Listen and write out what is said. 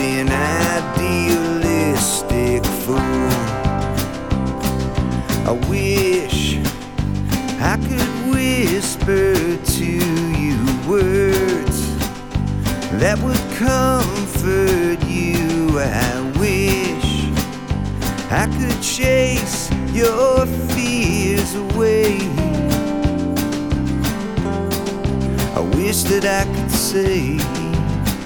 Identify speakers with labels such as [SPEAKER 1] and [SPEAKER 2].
[SPEAKER 1] an idealistic fool. I wish I could whisper to you words that would comfort you. I wish I could chase your fears away. I wish that I could say